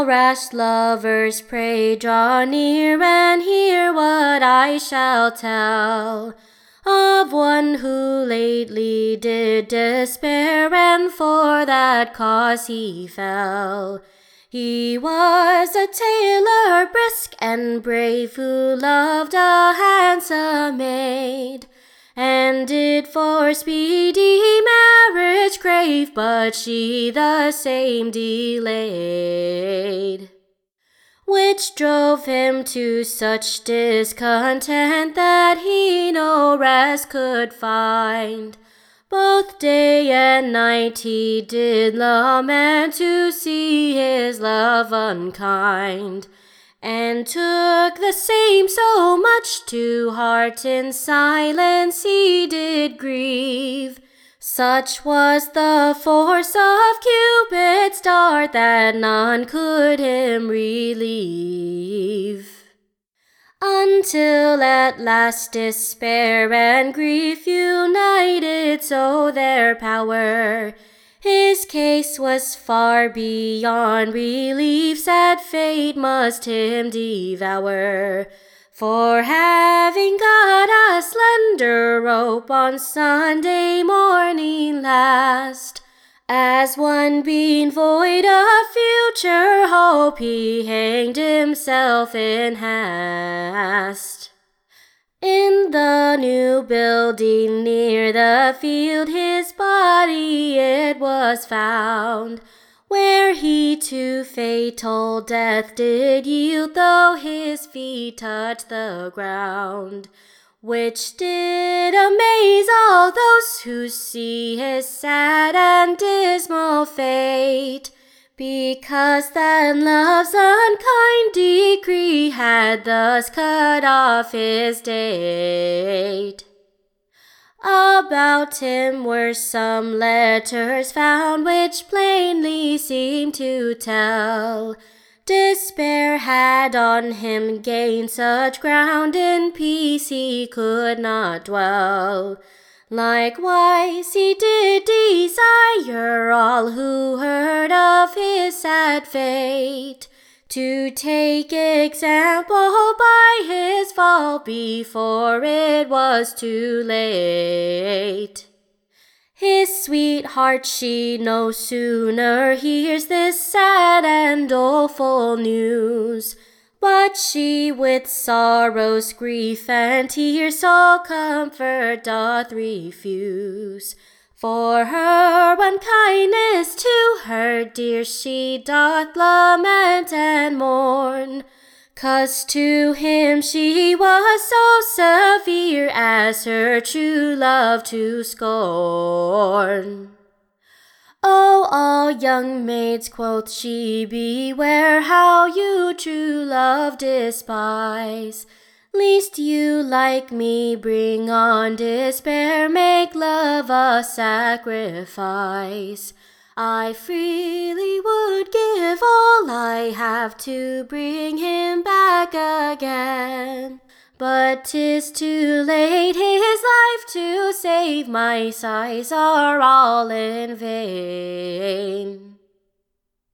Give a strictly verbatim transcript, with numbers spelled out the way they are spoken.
rash lovers, pray draw near and hear what I shall tell of one who lately did despair, and for that cause he fell. He was a tailor brisk and brave, who loved a handsome maid, and did for speedy marriage crave, but she the same delayed, which drove him to such discontent that he no rest could find. Both day and night he did lament to see his love unkind, and took the same so much to heart, in silence he did grieve. Such was the force of Cupid's dart that none could him relieve, until at last despair and grief united so their power. His case was far beyond relief, sad fate must him devour. For having got a slender rope on Sunday morning last, as one being void of future hope, he hanged himself in hast. In the new building near the field his body it was found, where he to fatal death did yield, though his feet touched the ground, which did amaze all those who see his sad and dismal fate, because that love's unkind decree had thus cut off his date. About him were some letters found, which plainly seemed to tell despair had on him gained such ground, in peace he could not dwell. Likewise he did desire all who heard of his sad fate to take example by his fall before it was too late. His sweetheart, she no sooner hears this sad and doleful news, but she with sorrows, grief, and tears all comfort doth refuse. For her unkindness to her dear she doth lament and mourn, 'cause to him she was so severe as her true love to scorn. Oh, all young maids, quoth she, beware how you true love despise, lest you like me bring on despair, make love a sacrifice. I freely would give all I have to bring him back again, but 'tis too late, his life to save, my sighs are all in vain.